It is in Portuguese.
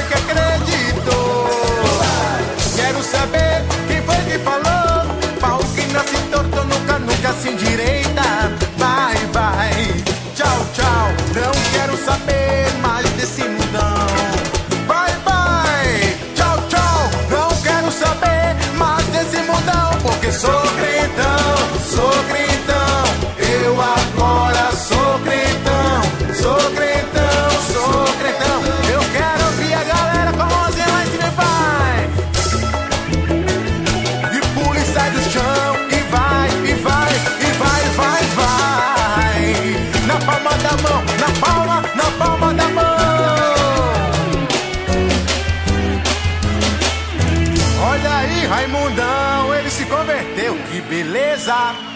foi que acreditou? Quero saber quem foi que falou. Pau que nasce torto nunca se endireita. Vai, vai, tchau, tchau. Não quero saber mais desse mundão. Vai, vai, tchau, tchau. Não quero saber mais desse mundão. Porque sou crentão, sou crentão. Eu agora sou crentão, sou crentão, sou crentão. Eu quero ouvir a galera com a mãozinha lá em cima e vai. E pula e sai do chão. E vai, e vai, e vai, vai, vai. Na palma da mão, na palma da mão. Olha aí, Raimundão, ele se converteu, que beleza.